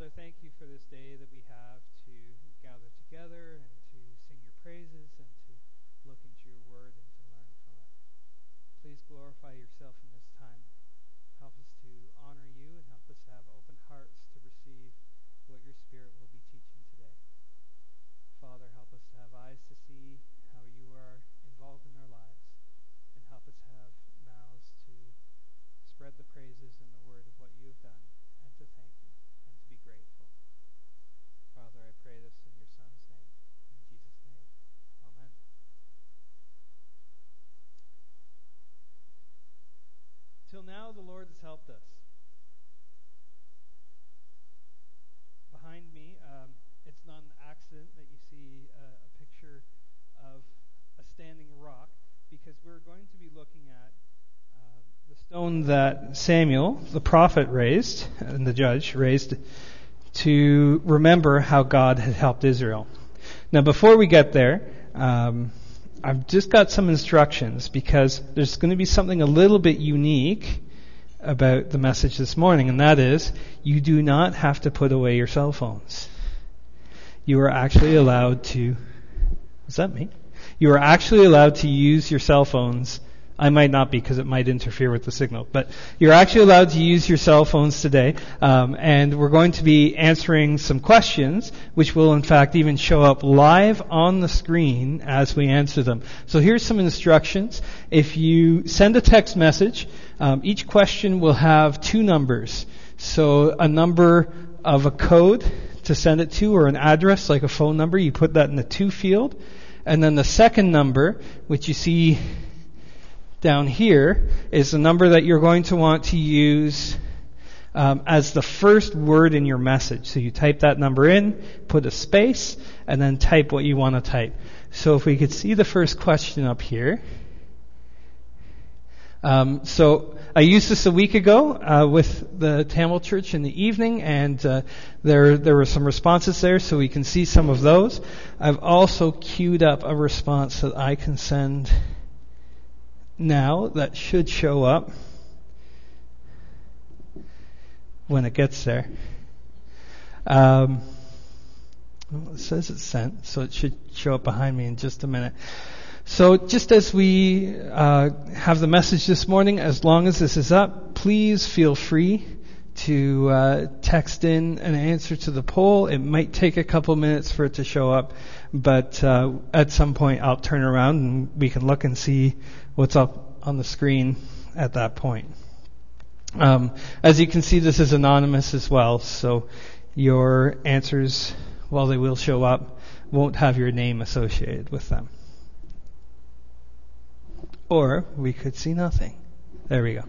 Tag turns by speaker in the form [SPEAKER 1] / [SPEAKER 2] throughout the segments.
[SPEAKER 1] Father, thank you for this day that we have to gather together and to sing your praises and to look into your word and to learn from it. Please glorify yourself in this time. Help us to honor you and help us to have open hearts to receive what your Spirit will be teaching today. Father, help us to have eyes to see how you are involved in our lives, and help us have mouths to spread the praises and the word of what you have done, and to thank you, and to be grateful. Father, I pray this in your Son's name, in Jesus' name. Amen. Till now, the Lord has helped us. Behind me, it's not an accident that you see a picture of a standing rock, because we're going to be looking at the stone that Samuel, the prophet, raised, and the judge raised, to remember how God had helped Israel. Now, before we get there, I've just got some instructions, because there's going to be something a little bit unique about the message this morning, and that is, you do not have to put away your cell phones. You are actually allowed to... Is that me? You are actually allowed to use your cell phones. I might not be, because it might interfere with the signal, but you're actually allowed to use your cell phones today, and we're going to be answering some questions, which will in fact even show up live on the screen as we answer them. So here's some instructions. If you send a text message, each question will have two numbers. So a number of a code to send it to, or an address like a phone number, you put that in the to field. And then the second number, which you see down here, is the number that you're going to want to use as the first word in your message. So you type that number in, put a space, and then type what you want to type. So if we could see the first question up here. So I used this a week ago with the Tamil Church in the evening, and there were some responses there, so we can see some of those. I've also queued up a response that I can send now that should show up when it gets there. Well, it says it's sent, so it should show up behind me in just a minute. So just as we have the message this morning, as long as this is up, please feel free to text in an answer to the poll. It might take a couple minutes for it to show up, but at some point I'll turn around and we can look and see what's up on the screen at that point. As you can see, this is anonymous as well, so your answers, while they will show up, won't have your name associated with them. Or we could see nothing. There we go.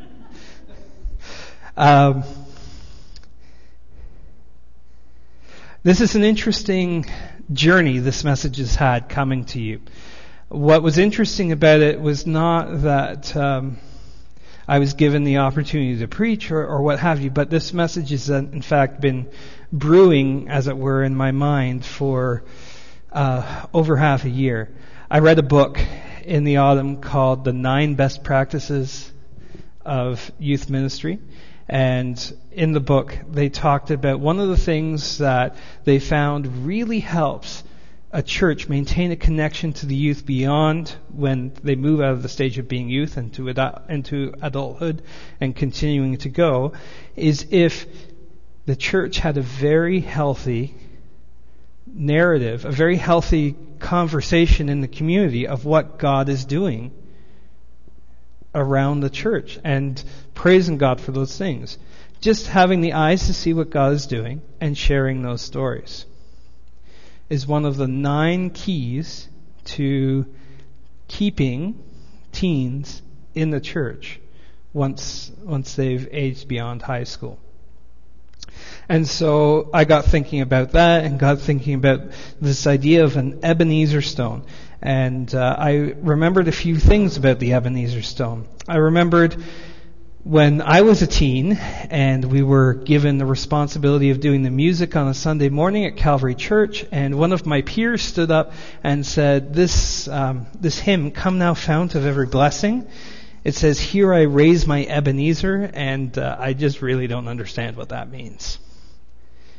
[SPEAKER 1] This is an interesting journey this message has had coming to you. What was interesting about it was not that I was given the opportunity to preach or what have you, but this message has in fact been brewing, as it were, in my mind for over half a year. I read a book in the autumn called The 9 Best Practices of Youth Ministry. And in the book, they talked about one of the things that they found really helps a church maintain a connection to the youth beyond when they move out of the stage of being youth into adulthood and continuing to go, is if the church had a very healthy narrative, a very healthy conversation in the community of what God is doing around the church and praising God for those things. Just having the eyes to see what God is doing and sharing those stories is one of the 9 keys to keeping teens in the church once they've aged beyond high school. And so I got thinking about that and got thinking about this idea of an Ebenezer stone. And I remembered a few things about the Ebenezer stone. I remembered when I was a teen and we were given the responsibility of doing the music on a Sunday morning at Calvary Church, and one of my peers stood up and said, this hymn, "Come Thou Fount of Every Blessing," it says, "Here I raise my Ebenezer," and I just really don't understand what that means.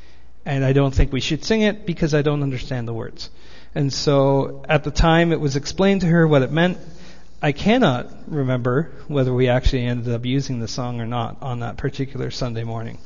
[SPEAKER 1] And I don't think we should sing it because I don't understand the words. And so at the time it was explained to her what it meant. I cannot remember whether we actually ended up using the song or not on that particular Sunday morning.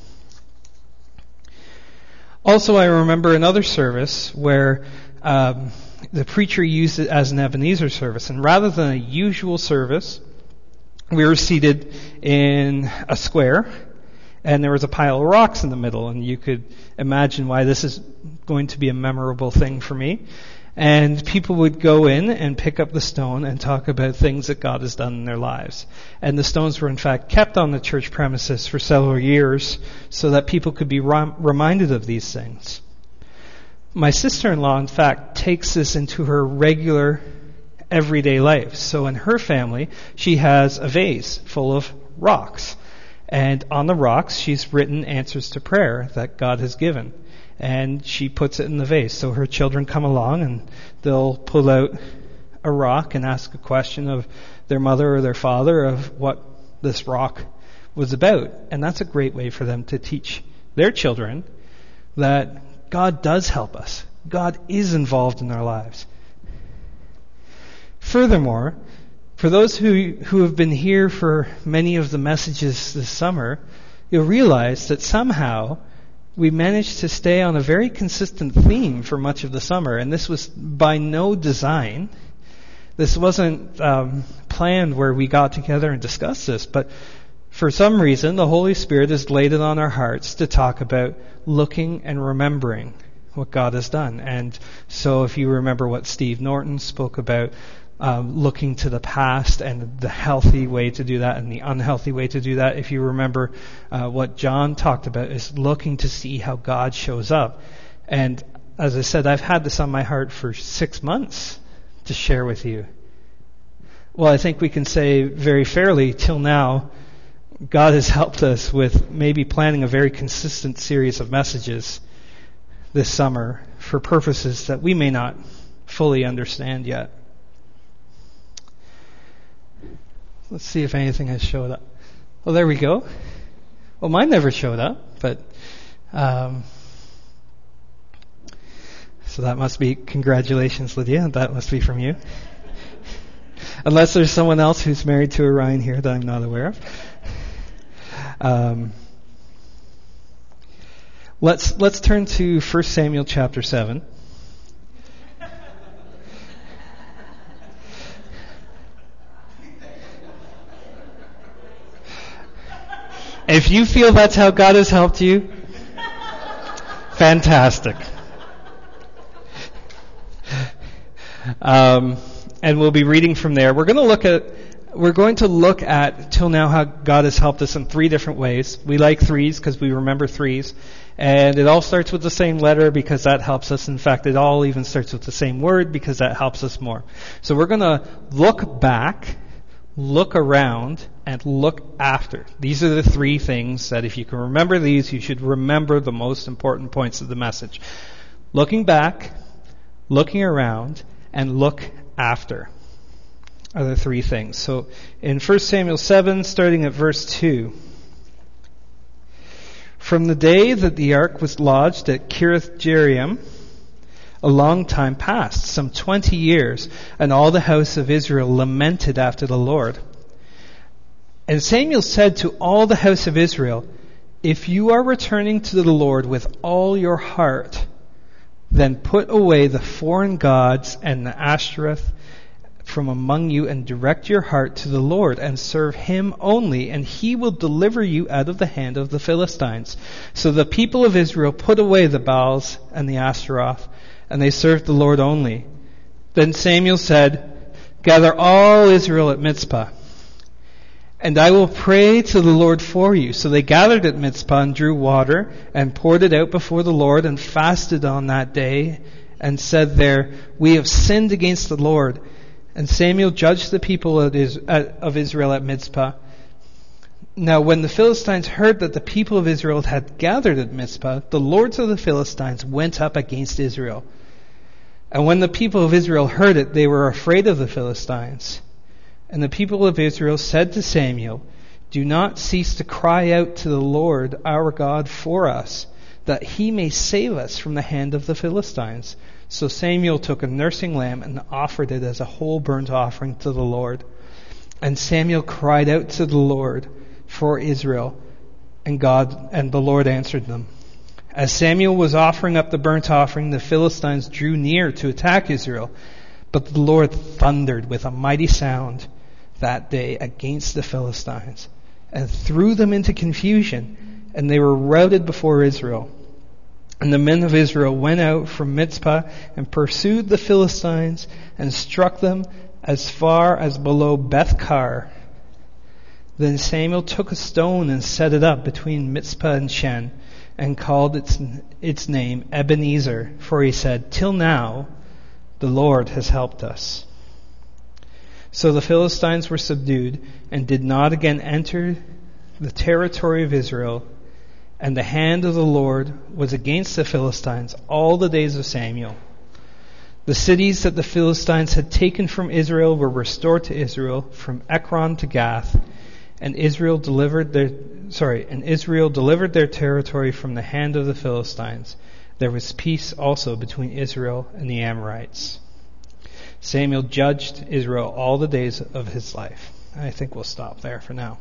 [SPEAKER 1] Also, I remember another service where the preacher used it as an Ebenezer service. And rather than a usual service, we were seated in a square, and there was a pile of rocks in the middle. And you could imagine why this is going to be a memorable thing for me. And people would go in and pick up the stone and talk about things that God has done in their lives. And the stones were in fact kept on the church premises for several years so that people could be reminded of these things. My sister-in-law, in fact, takes this into her regular everyday life. So in her family, she has a vase full of rocks. And on the rocks, she's written answers to prayer that God has given. And she puts it in the vase. So her children come along and they'll pull out a rock and ask a question of their mother or their father of what this rock was about. And that's a great way for them to teach their children that God does help us. God is involved in our lives. Furthermore, for those who have been here for many of the messages this summer, you'll realize that somehow we managed to stay on a very consistent theme for much of the summer, and this was by no design. This wasn't planned where we got together and discussed this, but for some reason the Holy Spirit has laid it on our hearts to talk about looking and remembering what God has done. And so if you remember what Steve Norton spoke about, looking to the past and the healthy way to do that and the unhealthy way to do that. If you remember what John talked about is looking to see how God shows up. And as I said, I've had this on my heart for 6 months to share with you. Well, I think we can say very fairly, till now, God has helped us with maybe planning a very consistent series of messages this summer for purposes that we may not fully understand yet. Let's see if anything has showed up. Well, there we go. Well, mine never showed up, but so that must be congratulations, Lydia. That must be from you. Unless there's someone else who's married to Orion here that I'm not aware of. Let's turn to 1 Samuel chapter 7. If you feel that's how God has helped you, fantastic. And we'll be reading from there. We're going to look at till now how God has helped us in 3 different ways. We like threes because we remember threes. And it all starts with the same letter because that helps us. In fact, it all even starts with the same word because that helps us more. So we're going to look back, look around, and look after. These are the 3 things that if you can remember these, you should remember the most important points of the message. Looking back, looking around, and look after are the 3 things. So in 1 Samuel 7, starting at verse 2. From the day that the ark was lodged at Kiriath-Jearim, a long time passed, some 20 years, and all the house of Israel lamented after the Lord. And Samuel said to all the house of Israel, if you are returning to the Lord with all your heart, then put away the foreign gods and the Ashtoreth from among you and direct your heart to the Lord and serve him only, and he will deliver you out of the hand of the Philistines. So the people of Israel put away the Baals and the Ashtaroth, and they served the Lord only. Then Samuel said, gather all Israel at Mizpah, and I will pray to the Lord for you. So they gathered at Mizpah and drew water and poured it out before the Lord and fasted on that day and said there, we have sinned against the Lord. And Samuel judged the people of Israel at Mizpah. Now when the Philistines heard that the people of Israel had gathered at Mizpah, the lords of the Philistines went up against Israel. And when the people of Israel heard it, they were afraid of the Philistines. And the people of Israel said to Samuel, do not cease to cry out to the Lord our God for us, that he may save us from the hand of the Philistines. So Samuel took a nursing lamb and offered it as a whole burnt offering to the Lord. And Samuel cried out to the Lord for Israel, and the Lord answered them. As Samuel was offering up the burnt offering, the Philistines drew near to attack Israel. But the Lord thundered with a mighty sound that day against the Philistines and threw them into confusion, and they were routed before Israel. And the men of Israel went out from Mizpah and pursued the Philistines and struck them as far as below Beth-kar. Then Samuel took a stone and set it up between Mizpah and Shen and called its name Ebenezer, for he said, "Till now the Lord has helped us." So the Philistines were subdued and did not again enter the territory of Israel, and the hand of the Lord was against the Philistines all the days of Samuel. The cities that the Philistines had taken from Israel were restored to Israel from Ekron to Gath, and Israel delivered their territory from the hand of the Philistines. There was peace also between Israel and the Amorites. Samuel judged Israel all the days of his life. I think we'll stop there for now.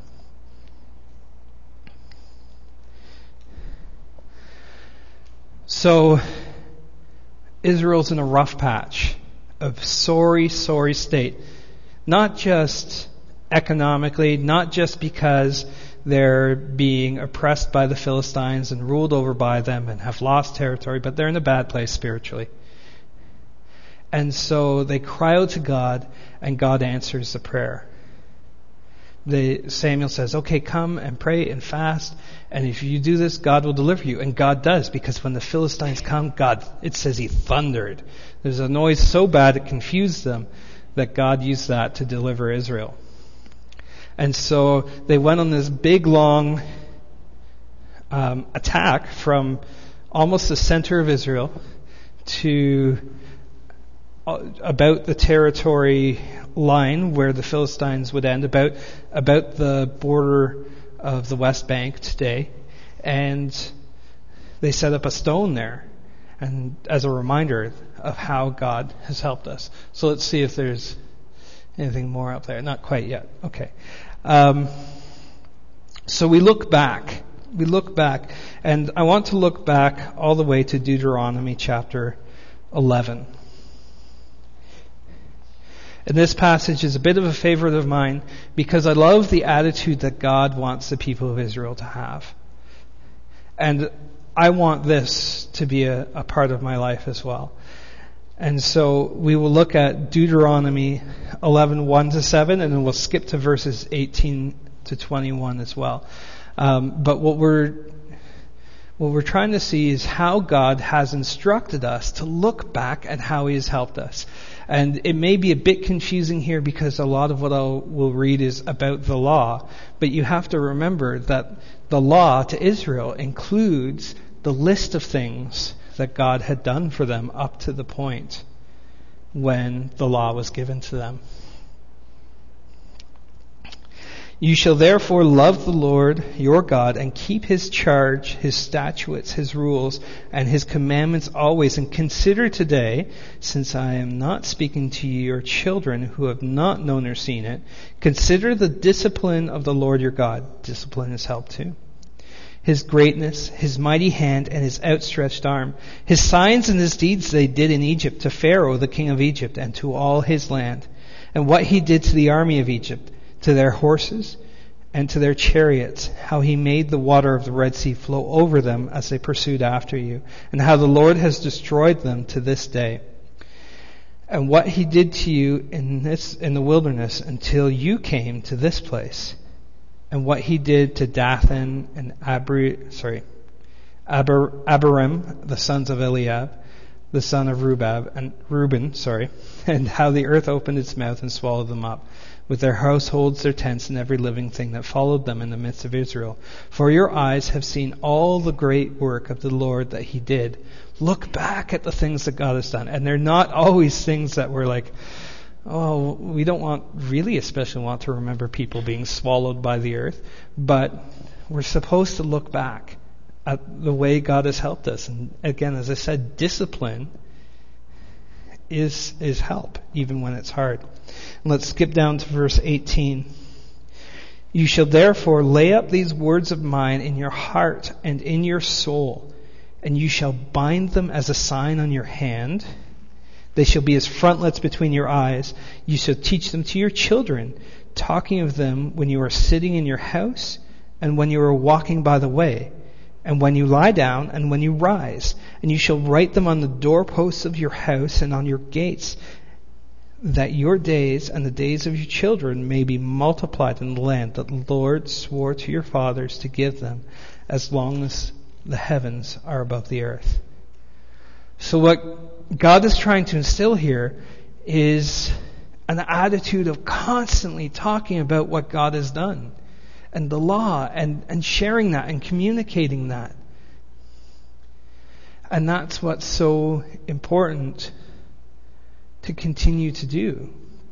[SPEAKER 1] So, Israel's in a rough patch, a sorry state. Not just economically, not just because they're being oppressed by the Philistines and ruled over by them and have lost territory, but they're in a bad place spiritually. And so they cry out to God, and God answers the prayer. Samuel says, okay, come and pray and fast, and if you do this, God will deliver you. And God does, because when the Philistines come, it says he thundered. There's a noise so bad it confused them that God used that to deliver Israel. And so they went on this big, long attack from almost the center of Israel to about the territory line where the Philistines would end, about the border of the West Bank today. And they set up a stone there, and as a reminder of how God has helped us. So let's see if there's anything more up there. Not quite yet. Okay. So we look back, and I want to look back all the way to Deuteronomy chapter 11. And this passage is a bit of a favorite of mine because I love the attitude that God wants the people of Israel to have. And I want this to be a part of my life as well. And so we will look at Deuteronomy 11:1-7, and then we'll skip to verses 18 to 21 as well. But what we're trying to see is how God has instructed us to look back at how he has helped us. And it may be a bit confusing here because a lot of what we'll read is about the law. But you have to remember that the law to Israel includes the list of things that God had done for them up to the point when the law was given to them. You shall therefore love the Lord your God and keep his charge, his statutes, his rules, and his commandments always. And consider today, since I am not speaking to your children who have not known or seen it, consider the discipline of the Lord your God. Discipline is help too. His greatness, his mighty hand, and his outstretched arm. His signs and his deeds they did in Egypt to Pharaoh, the king of Egypt, and to all his land. And what he did to the army of Egypt, to their horses and to their chariots, how he made the water of the Red Sea flow over them as they pursued after you, and how the Lord has destroyed them to this day. And what he did to you in the wilderness until you came to this place, and what he did to Dathan and Abiram, the sons of Eliab, the son of Reuben, and how the earth opened its mouth and swallowed them up, with their households, their tents, and every living thing that followed them in the midst of Israel. For your eyes have seen all the great work of the Lord that he did. Look back at the things that God has done. And they're not always things that we're like, oh, we don't especially want to remember people being swallowed by the earth. But we're supposed to look back at the way God has helped us. And again, as I said, discipline is help, even when it's hard. And let's skip down to verse 18. You shall therefore lay up these words of mine in your heart and in your soul, and you shall bind them as a sign on your hand. They shall be as frontlets between your eyes. You shall teach them to your children, talking of them when you are sitting in your house and when you are walking by the way, and when you lie down and when you rise. And you shall write them on the doorposts of your house and on your gates, that your days and the days of your children may be multiplied in the land that the Lord swore to your fathers to give them, as long as the heavens are above the earth. So what God is trying to instill here is an attitude of constantly talking about what God has done and the law and sharing that and communicating that. And that's what's so important to continue to do.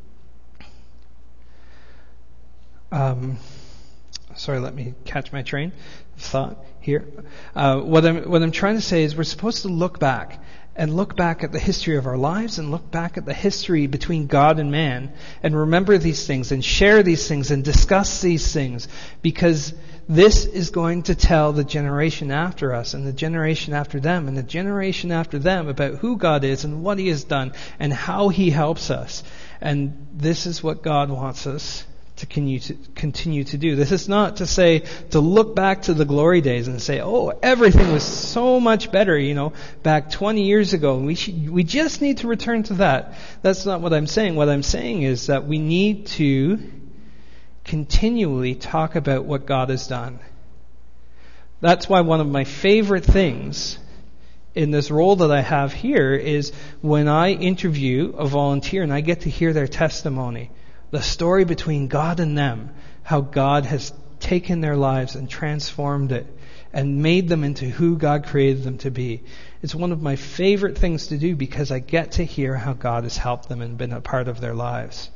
[SPEAKER 1] Sorry, let me catch my train of thought here. What I'm trying to say is we're supposed to look back at the history of our lives and look back at the history between God and man and remember these things and share these things and discuss these things, because this is going to tell the generation after us and the generation after them and the generation after them about who God is and what He has done and how He helps us. And this is what God wants us to continue to do. This is not to say to look back to the glory days and say, oh, everything was so much better, back 20 years ago. We just need to return to that. That's not what I'm saying. What I'm saying is that we need to continually talk about what God has done. That's why one of my favorite things in this role that I have here is when I interview a volunteer and I get to hear their testimony. The story between God and them, how God has taken their lives and transformed it and made them into who God created them to be. It's one of my favorite things to do because I get to hear how God has helped them and been a part of their lives.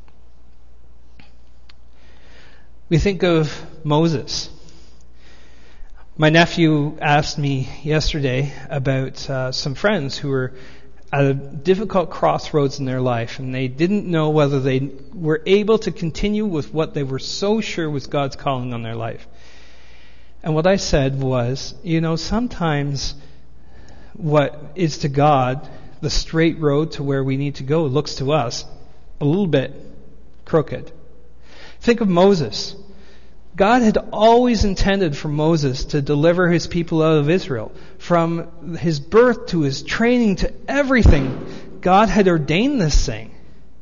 [SPEAKER 1] We think of Moses. My nephew asked me yesterday about some friends who were at a difficult crossroads in their life, and they didn't know whether they were able to continue with what they were so sure was God's calling on their life. And what I said was, sometimes what is to God the straight road to where we need to go looks to us a little bit crooked. Think of Moses. God had always intended for Moses to deliver his people out of Israel. From his birth to his training to everything, God had ordained this thing.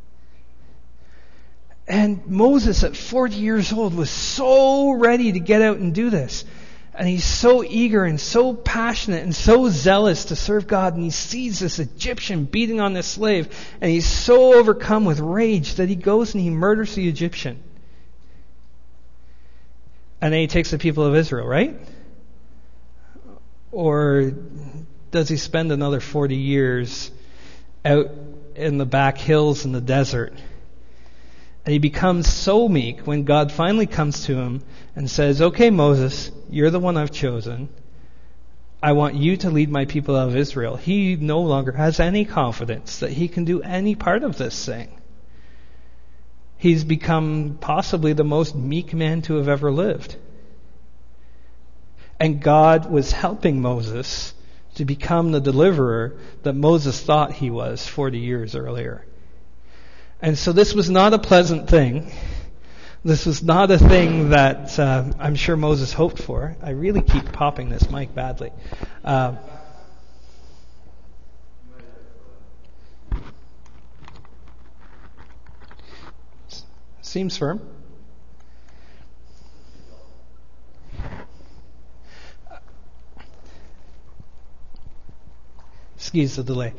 [SPEAKER 1] And Moses at 40 years old was so ready to get out and do this. And he's so eager and so passionate and so zealous to serve God. And he sees this Egyptian beating on this slave. And he's so overcome with rage that he goes and he murders the Egyptian. And then he takes the people of Israel, right? Or does he spend another 40 years out in the back hills in the desert? And he becomes so meek when God finally comes to him and says, okay, Moses, you're the one I've chosen. I want you to lead my people out of Israel. He no longer has any confidence that he can do any part of this thing. He's become possibly the most meek man to have ever lived. And God was helping Moses to become the deliverer that Moses thought he was 40 years earlier. And so this was not a pleasant thing. This was not a thing that I'm sure Moses hoped for. I really keep popping this mic badly. Seems firm. Excuse the delay.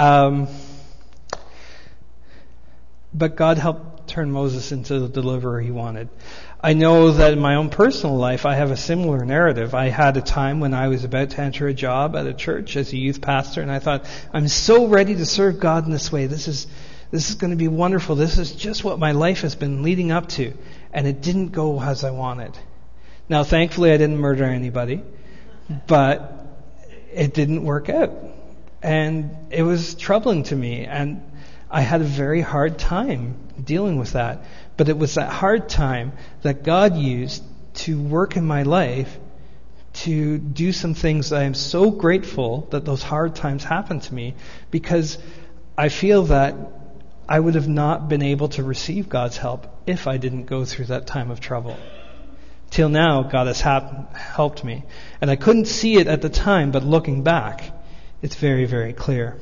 [SPEAKER 1] But God helped turn Moses into the deliverer he wanted. I know that in my own personal life, I have a similar narrative. I had a time when I was about to enter a job at a church as a youth pastor, and I thought, I'm so ready to serve God in this way. This is going to be wonderful. This is just what my life has been leading up to. And it didn't go as I wanted. Now, thankfully, I didn't murder anybody. But it didn't work out. And it was troubling to me. And I had a very hard time dealing with that. But it was that hard time that God used to work in my life to do some things that I am so grateful that those hard times happened to me, because I feel that I would have not been able to receive God's help if I didn't go through that time of trouble. Till now, God has helped me. And I couldn't see it at the time, but looking back, it's very, very clear.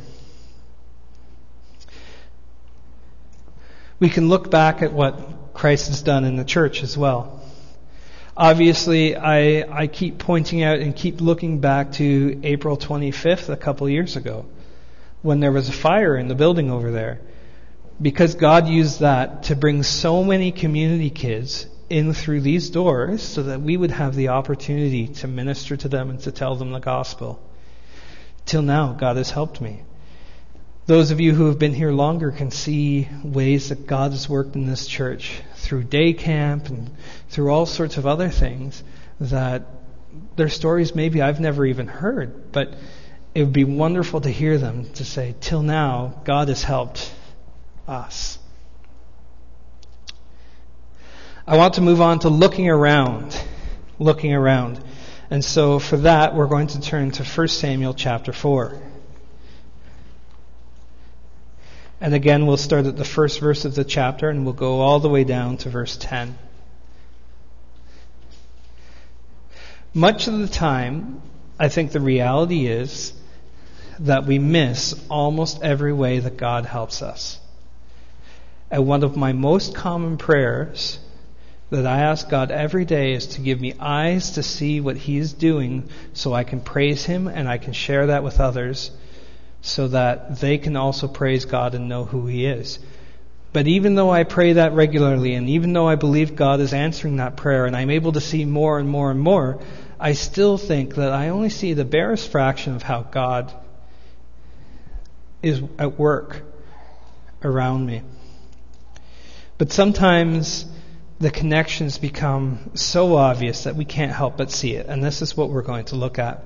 [SPEAKER 1] We can look back at what Christ has done in the church as well. Obviously, I keep pointing out and keep looking back to April 25th, a couple of years ago, when there was a fire in the building over there. Because God used that to bring so many community kids in through these doors so that we would have the opportunity to minister to them and to tell them the gospel. Till now, God has helped me. Those of you who have been here longer can see ways that God has worked in this church through day camp and through all sorts of other things that their stories maybe I've never even heard, but it would be wonderful to hear them to say, till now, God has helped us. I want to move on to looking around. And so for that, we're going to turn to 1 Samuel chapter 4. And again, we'll start at the first verse of the chapter and we'll go all the way down to verse 10. Much of the time, I think the reality is that we miss almost every way that God helps us. And one of my most common prayers that I ask God every day is to give me eyes to see what He is doing so I can praise Him and I can share that with others so that they can also praise God and know who He is. But even though I pray that regularly, and even though I believe God is answering that prayer, and I'm able to see more and more and more, I still think that I only see the barest fraction of how God is at work around me. But sometimes the connections become so obvious that we can't help but see it. And this is what we're going to look at.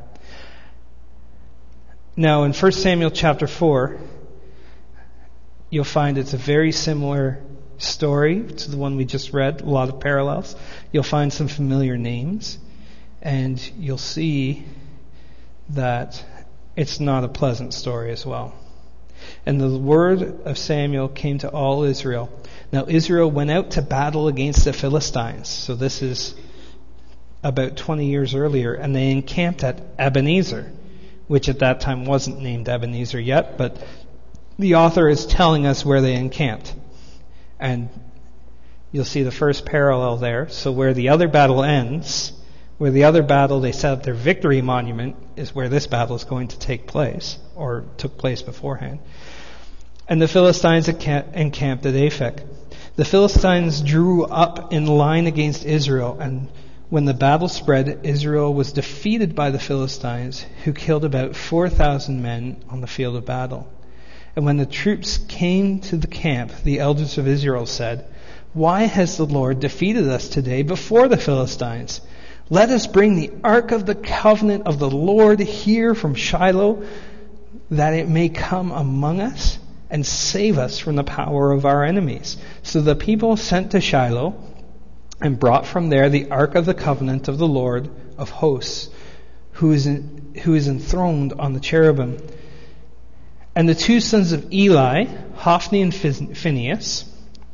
[SPEAKER 1] Now, in 1 Samuel chapter 4, you'll find it's a very similar story to the one we just read, a lot of parallels. You'll find some familiar names, and you'll see that it's not a pleasant story as well. And the word of Samuel came to all Israel. Now Israel went out to battle against the Philistines. So this is about 20 years earlier, and they encamped at Ebenezer, which at that time wasn't named Ebenezer yet, but the author is telling us where they encamped. And you'll see the first parallel there. So where the other battle ends, where the other battle they set up their victory monument, is where this battle is going to take place, or took place beforehand. And the Philistines encamped at Aphek. The Philistines drew up in line against Israel, and when the battle spread, Israel was defeated by the Philistines, who killed about 4,000 men on the field of battle. And when the troops came to the camp, the elders of Israel said, "Why has the Lord defeated us today before the Philistines? Let us bring the ark of the covenant of the Lord here from Shiloh, that it may come among us and save us from the power of our enemies." So the people sent to Shiloh and brought from there the ark of the covenant of the Lord of hosts, who is enthroned on the cherubim. And the two sons of Eli, Hophni and Phinehas,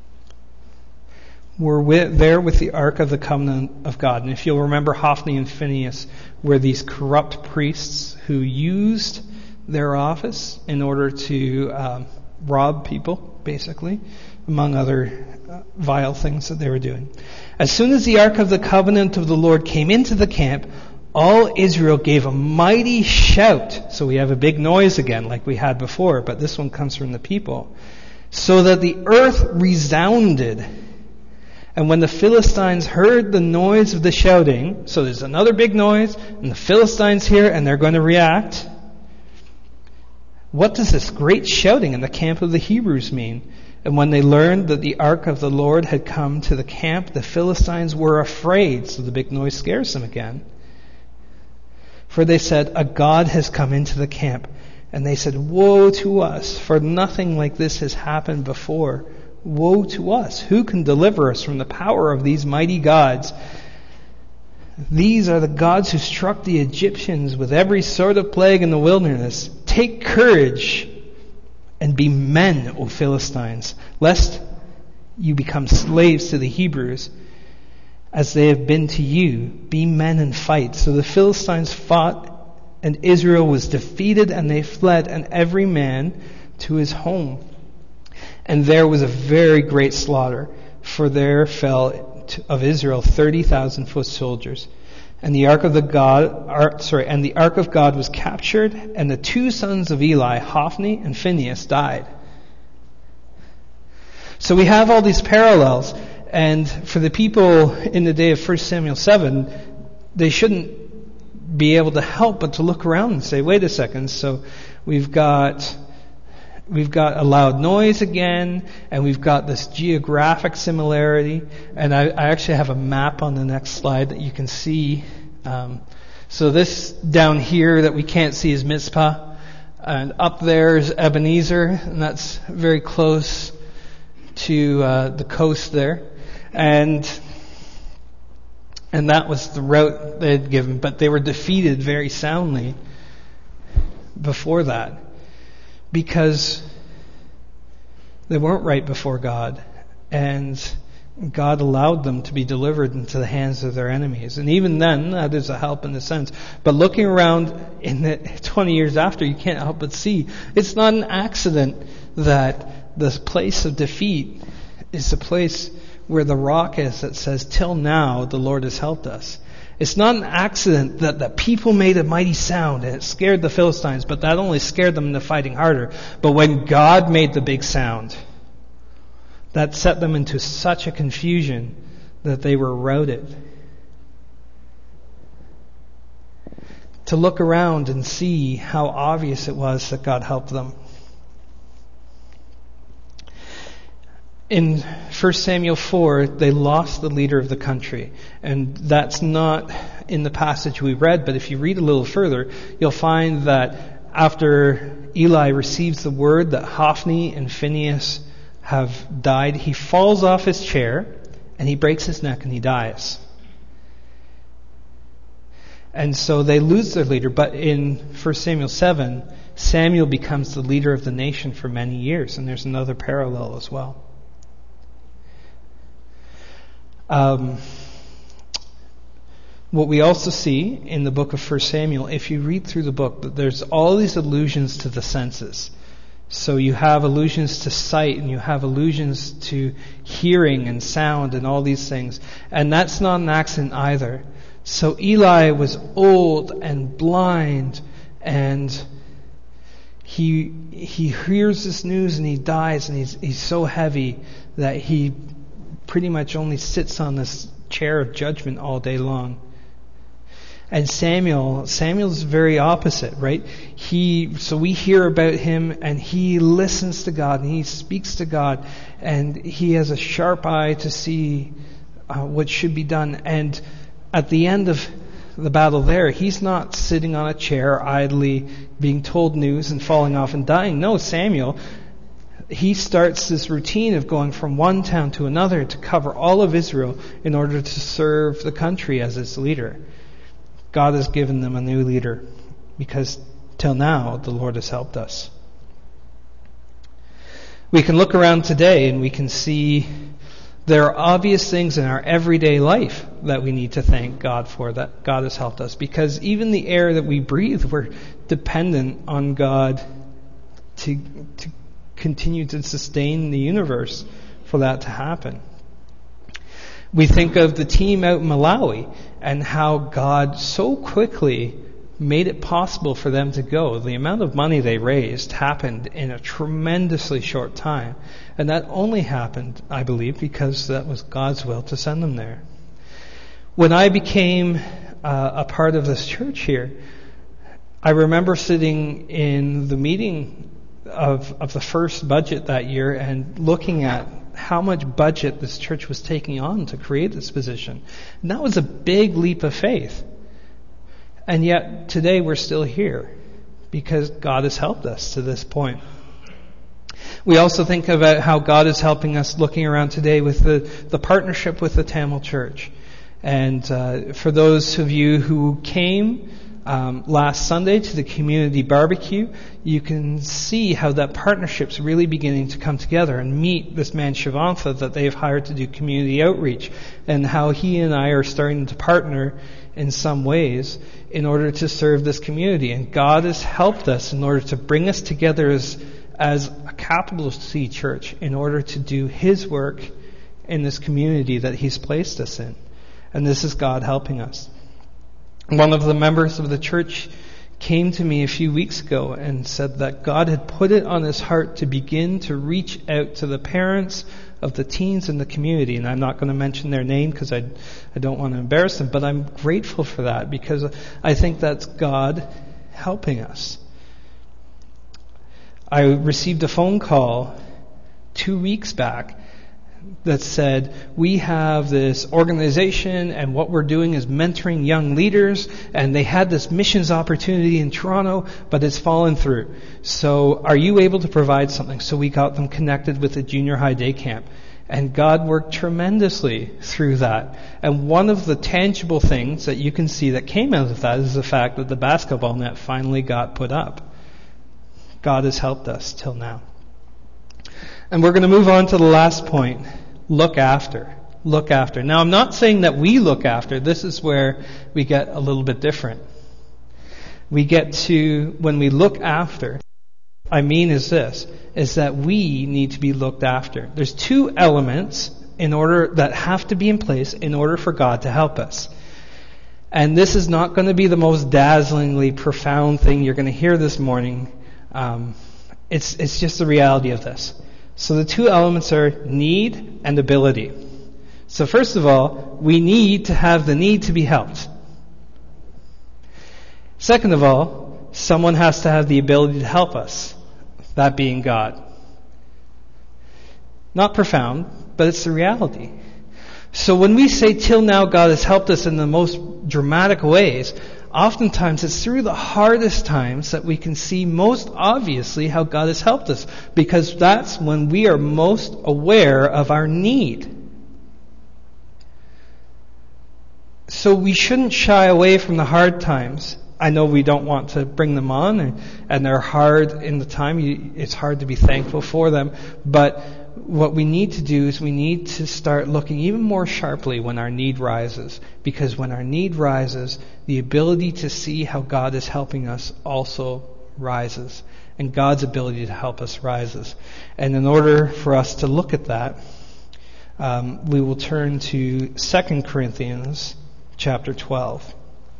[SPEAKER 1] were there with the ark of the covenant of God. And if you'll remember, Hophni and Phinehas were these corrupt priests who used their office in order to rob people, basically, among other vile things that they were doing. As soon as the ark of the covenant of the Lord came into the camp, all Israel gave a mighty shout. So we have a big noise again, like we had before, but this one comes from the people. So that the earth resounded. And when the Philistines heard the noise of the shouting, so there's another big noise, and the Philistines hear, and they're going to react. What does this great shouting in the camp of the Hebrews mean? And when they learned that the ark of the Lord had come to the camp, the Philistines were afraid. So the big noise scares them again. For they said, a god has come into the camp. And they said, woe to us, for nothing like this has happened before. Woe to us! Who can deliver us from the power of these mighty gods? These are the gods who struck the Egyptians with every sort of plague in the wilderness. Take courage and be men, O Philistines, lest you become slaves to the Hebrews, as they have been to you. Be men and fight. So the Philistines fought, and Israel was defeated, and they fled, and every man to his home. And there was a very great slaughter, for there fell of Israel 30,000 foot soldiers. And the ark of God was captured, and the two sons of Eli, Hophni and Phinehas, died. So we have all these parallels, and for the people in the day of 1 Samuel 7, they shouldn't be able to help but to look around and say, wait a second, so we've got a loud noise again, and we've got this geographic similarity, and I actually have a map on the next slide that you can see. So this down here that we can't see is Mizpah, and up there is Ebenezer, and that's very close to the coast there, and that was the route they had given, but they were defeated very soundly before that, because they weren't right before God, and God allowed them to be delivered into the hands of their enemies. And even then, that is a help in a sense. But looking around in the 20 years after, you can't help but see it's not an accident that the place of defeat is the place where the rock is that says, till now the Lord has helped us. It's not an accident that the people made a mighty sound and it scared the Philistines, but that only scared them into fighting harder. But when God made the big sound, that set them into such a confusion that they were routed. To look around and see how obvious it was that God helped them. In 1 Samuel 4, they lost the leader of the country. And that's not in the passage we read, but if you read a little further, you'll find that after Eli receives the word that Hophni and Phinehas have died, he falls off his chair and he breaks his neck and he dies. And so they lose their leader. But in 1 Samuel 7, Samuel becomes the leader of the nation for many years. And there's another parallel as well. What we also see in the book of 1 Samuel, if you read through the book, that there's all these allusions to the senses. So you have allusions to sight, and you have allusions to hearing and sound and all these things. And that's not an accident either. So Eli was old and blind, and he hears this news and he dies, and he's so heavy that he pretty much only sits on this chair of judgment all day long. And Samuel's very opposite, right? So we hear about him, and he listens to God, and he speaks to God, and he has a sharp eye to see what should be done. And at the end of the battle there, he's not sitting on a chair idly being told news and falling off and dying. No, Samuel, he starts this routine of going from one town to another to cover all of Israel in order to serve the country as its leader. God has given them a new leader because till now the Lord has helped us. We can look around today and we can see there are obvious things in our everyday life that we need to thank God for, that God has helped us. Because even the air that we breathe, we're dependent on God to continue to sustain the universe for that to happen. We think of the team out in Malawi and how God so quickly made it possible for them to go. The amount of money they raised happened in a tremendously short time. And that only happened, I believe, because that was God's will to send them there. When I became a part of this church here, I remember sitting in the meeting of the first budget that year and looking at how much budget this church was taking on to create this position. And that was a big leap of faith. And yet today we're still here because God has helped us to this point. We also think about how God is helping us looking around today with the partnership with the Tamil Church. And for those of you who came last Sunday to the community barbecue, you can see how that partnership's really beginning to come together, and meet this man Shivantha that they've hired to do community outreach, and how he and I are starting to partner in some ways in order to serve this community. And God has helped us in order to bring us together as a capital C church in order to do His work in this community that He's placed us in. And this is God helping us. One of the members of the church came to me a few weeks ago and said that God had put it on his heart to begin to reach out to the parents of the teens in the community. And I'm not going to mention their name because I don't want to embarrass them, but I'm grateful for that because I think that's God helping us. I received a phone call 2 weeks back that said, we have this organization and what we're doing is mentoring young leaders, and they had this missions opportunity in Toronto, but it's fallen through. So are you able to provide something? So we got them connected with a junior high day camp. And God worked tremendously through that. And one of the tangible things that you can see that came out of that is the fact that the basketball net finally got put up. God has helped us till now. And we're going to move on to the last point. Look after. Look after. Now, I'm not saying that we look after. This is where we get a little bit different. We get to, when we look after, I mean is that we need to be looked after. There's two elements that have to be in place in order for God to help us. And this is not going to be the most dazzlingly profound thing you're going to hear this morning. It's just the reality of this. So the two elements are need and ability. So first of all, we need to have the need to be helped. Second of all, someone has to have the ability to help us, that being God. Not profound, but it's the reality. So when we say till now God has helped us in the most dramatic ways, oftentimes it's through the hardest times that we can see most obviously how God has helped us, because that's when we are most aware of our need. So we shouldn't shy away from the hard times. I know we don't want to bring them on, and they're hard in the time. It's hard to be thankful for them. But what we need to do is we need to start looking even more sharply when our need rises. Because when our need rises, the ability to see how God is helping us also rises. And God's ability to help us rises. And in order for us to look at that, we will turn to 2 Corinthians chapter 12.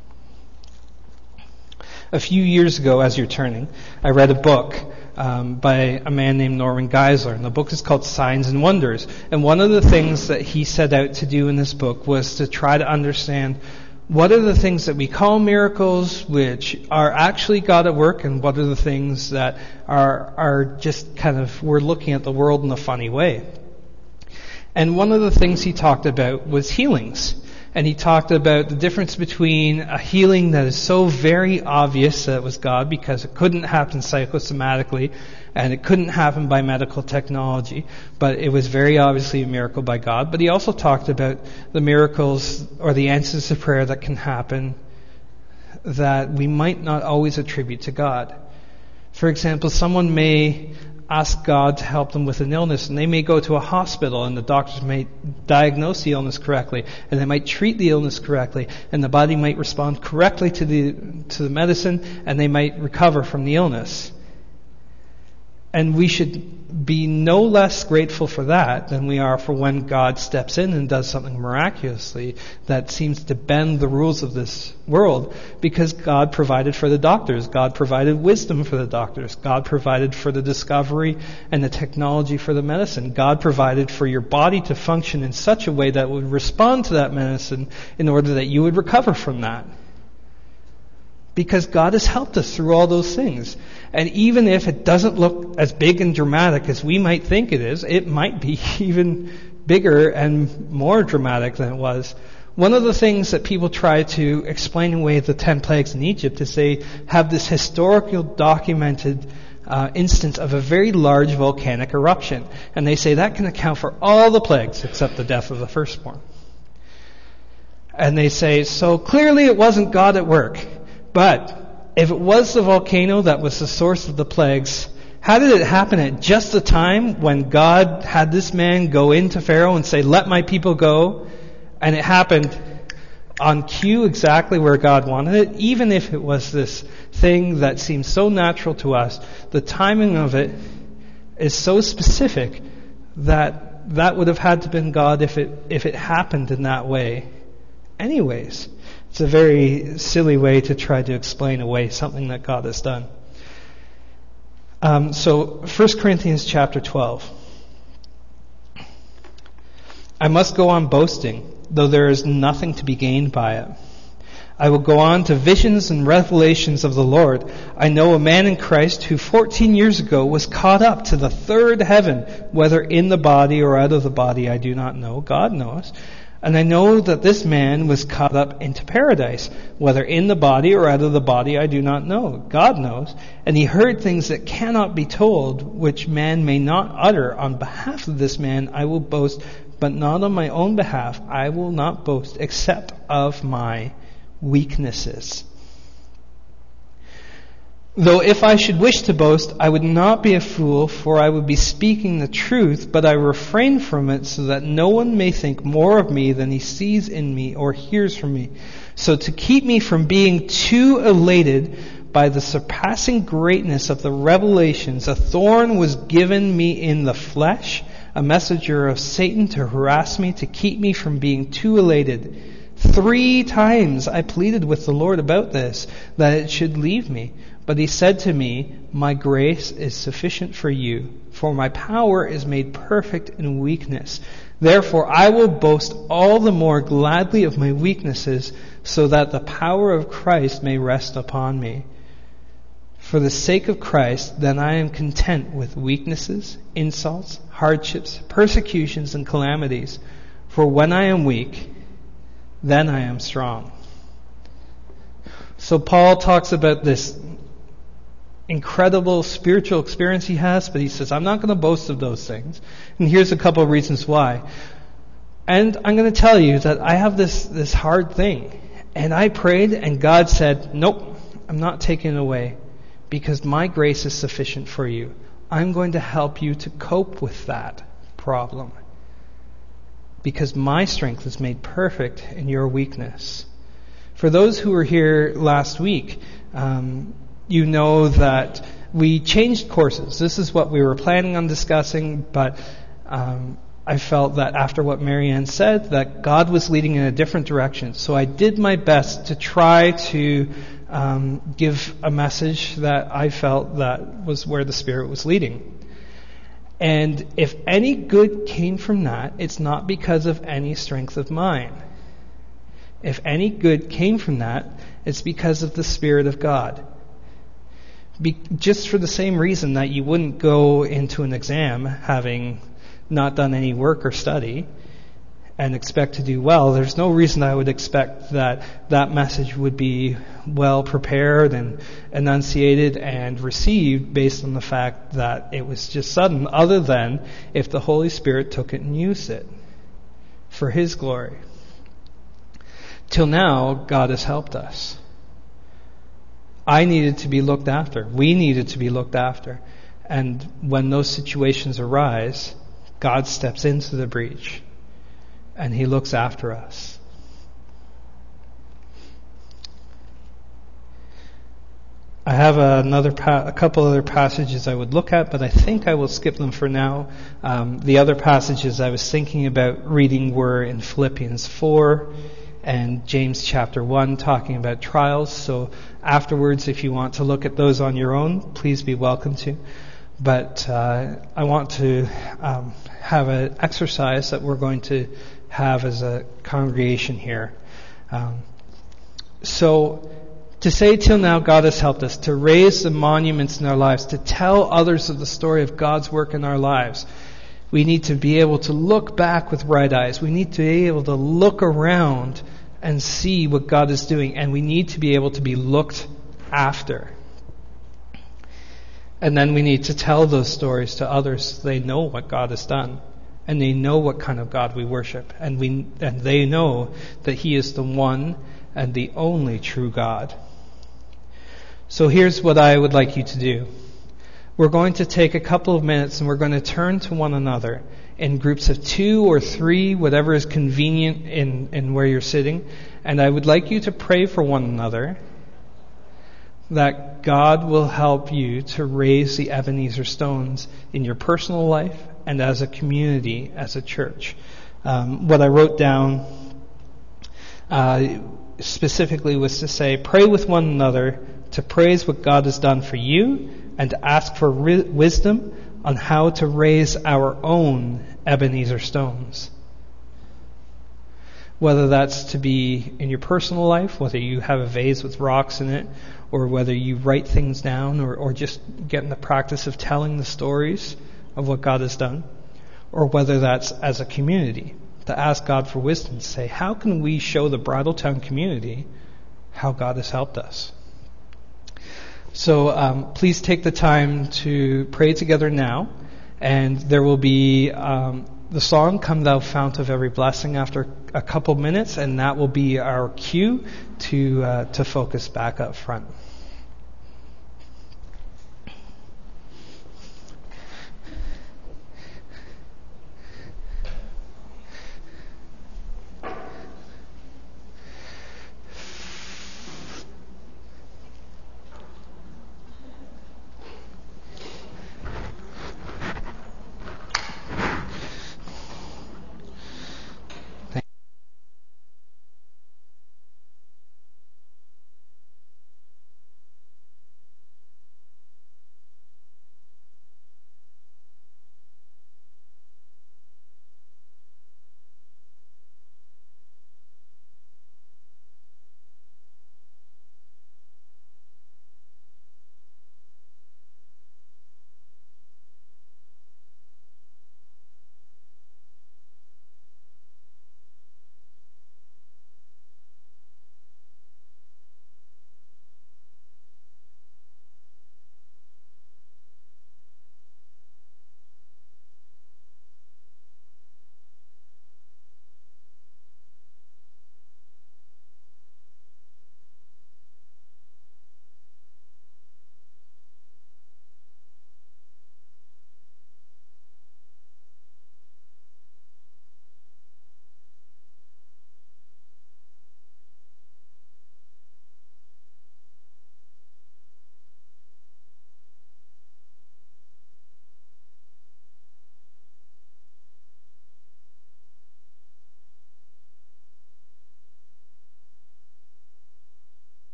[SPEAKER 1] A few years ago, as you're turning, I read a book by a man named Norman Geisler, and the book is called Signs and Wonders. And one of the things that he set out to do in this book was to try to understand what are the things that we call miracles, which are actually God at work, and what are the things that are just kind of, we're looking at the world in a funny way. And one of the things he talked about was healings. And he talked about the difference between a healing that is so very obvious that it was God because it couldn't happen psychosomatically and it couldn't happen by medical technology, but it was very obviously a miracle by God. But he also talked about the miracles or the answers to prayer that can happen that we might not always attribute to God. For example, someone may ask God to help them with an illness, and they may go to a hospital and the doctors may diagnose the illness correctly, and they might treat the illness correctly, and the body might respond correctly to the medicine, and they might recover from the illness. And we should be no less grateful for that than we are for when God steps in and does something miraculously that seems to bend the rules of this world, because God provided for the doctors. God provided wisdom for the doctors. God provided for the discovery and the technology for the medicine. God provided for your body to function in such a way that it would respond to that medicine in order that you would recover from that. Because God has helped us through all those things. And even if it doesn't look as big and dramatic as we might think it is, it might be even bigger and more dramatic than it was One of the things that people try to explain away the 10 plagues in Egypt is they have this historical documented instance of a very large volcanic eruption. And they say that can account for all the plagues except the death of the firstborn. And they say, so clearly it wasn't God at work. But if it was the volcano that was the source of the plagues, how did it happen at just the time when God had this man go into Pharaoh and say, let my people go? And it happened on cue exactly where God wanted it, even if it was this thing that seems so natural to us. The timing of it is so specific that would have had to have been God if it happened in that way. Anyways, it's a very silly way to try to explain away something that God has done. So 1 Corinthians chapter 12. I must go on boasting, though there is nothing to be gained by it. I will go on to visions and revelations of the Lord. I know a man in Christ who 14 years ago was caught up to the third heaven, whether in the body or out of the body, I do not know. God knows. And I know that this man was caught up into paradise, whether in the body or out of the body, I do not know. God knows. And he heard things that cannot be told, which man may not utter. On behalf of this man, I will boast, but not on my own behalf. I will not boast except of my weaknesses. Though if I should wish to boast, I would not be a fool, for I would be speaking the truth, but I refrain from it so that no one may think more of me than he sees in me or hears from me. So to keep me from being too elated by the surpassing greatness of the revelations, a thorn was given me in the flesh, a messenger of Satan to harass me, to keep me from being too elated. 3 times I pleaded with the Lord about this, that it should leave me. But he said to me, my grace is sufficient for you, for my power is made perfect in weakness. Therefore I will boast all the more gladly of my weaknesses, so that the power of Christ may rest upon me. For the sake of Christ, then I am content with weaknesses, insults, hardships, persecutions, and calamities. For when I am weak, then I am strong. So Paul talks about this incredible spiritual experience he has, but he says, I'm not going to boast of those things. And here's a couple of reasons why. And I'm going to tell you that I have this hard thing. And I prayed, and God said, nope, I'm not taking it away, because my grace is sufficient for you. I'm going to help you to cope with that problem, because my strength is made perfect in your weakness. For those who were here last week, you know that we changed courses. This is what we were planning on discussing, but I felt that after what Marianne said, that God was leading in a different direction. So I did my best to try to give a message that I felt that was where the Spirit was leading. And if any good came from that, it's not because of any strength of mine. If any good came from that, it's because of the Spirit of God. Just for the same reason that you wouldn't go into an exam having not done any work or study and expect to do well, there's no reason I would expect that message would be well prepared and enunciated and received based on the fact that it was just sudden, other than if the Holy Spirit took it and used it for His glory. Till now, God has helped us. I needed to be looked after. We needed to be looked after. And when those situations arise, God steps into the breach and He looks after us. I have a couple other passages I would look at, but I think I will skip them for now. The other passages I was thinking about reading were in Philippians 4 and James chapter 1, talking about trials. So afterwards, if you want to look at those on your own, please be welcome to. But I want to have an exercise that we're going to have as a congregation here. So to say till now God has helped us, to raise the monuments in our lives, to tell others of the story of God's work in our lives. We need to be able to look back with right eyes. We need to be able to look around and see what God is doing. And we need to be able to be looked after. And then we need to tell those stories to others so they know what God has done. And they know what kind of God we worship. And they know that He is the one and the only true God. So here's what I would like you to do. We're going to take a couple of minutes and we're going to turn to one another in groups of 2 or 3, whatever is convenient in where you're sitting. And I would like you to pray for one another that God will help you to raise the Ebenezer stones in your personal life and as a community, as a church. What I wrote down specifically was to say, pray with one another to praise what God has done for you and to ask for wisdom on how to raise our own Ebenezer stones. Whether that's to be in your personal life, whether you have a vase with rocks in it, or whether you write things down, or just get in the practice of telling the stories of what God has done, or whether that's as a community, to ask God for wisdom, to say, how can we show the Bridletown community how God has helped us? So please take the time to pray together now, and there will be the song, Come Thou Fount of Every Blessing, after a couple minutes, and that will be our cue to focus back up front.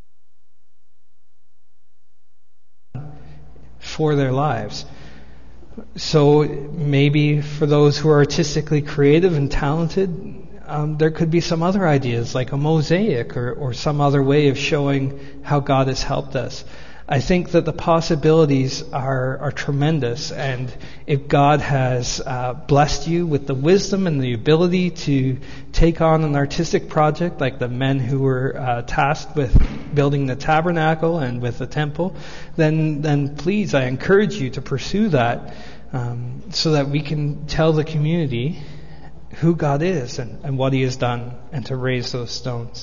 [SPEAKER 1] For their lives. So maybe for those who are artistically creative and talented, there could be some other ideas like a mosaic or some other way of showing how God has helped us. I think that the possibilities are tremendous, and if God has blessed you with the wisdom and the ability to take on an artistic project like the men who were tasked with building the tabernacle and with the temple, then please, I encourage you to pursue that so that we can tell the community who God is and what He has done, and to raise those stones.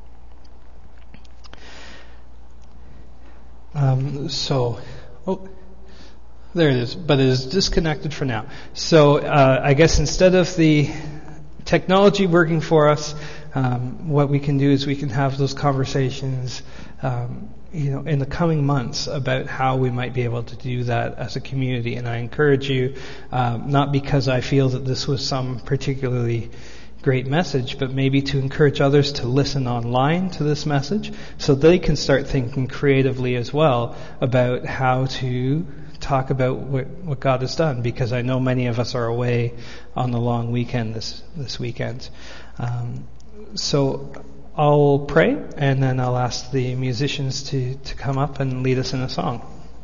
[SPEAKER 1] There it is, but it is disconnected for now. So I guess instead of the technology working for us, what we can do is we can have those conversations, in the coming months about how we might be able to do that as a community. And I encourage you, not because I feel that this was some particularly great message, but maybe to encourage others to listen online to this message so they can start thinking creatively as well about how to talk about what God has done, because I know many of us are away on the long weekend this weekend. So I'll pray, and then I'll ask the musicians to come up and lead us in a song.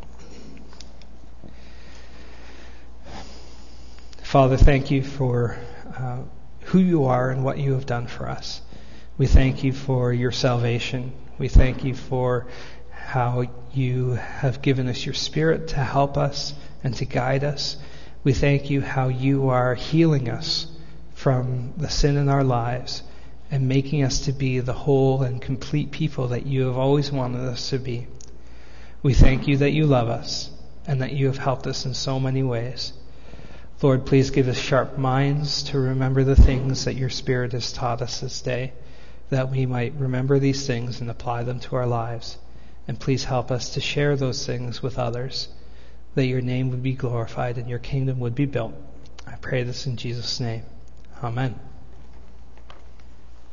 [SPEAKER 1] Father, thank you for who you are and what you have done for us. We thank you for your salvation. We thank you for how you have given us your Spirit to help us and to guide us. We thank you how you are healing us from the sin in our lives and making us to be the whole and complete people that you have always wanted us to be. We thank you that you love us and that you have helped us in so many ways. Lord, please give us sharp minds to remember the things that your Spirit has taught us this day, that we might remember these things and apply them to our lives. And please help us to share those things with others, that your name would be glorified and your kingdom would be built. I pray this in Jesus' name. Amen.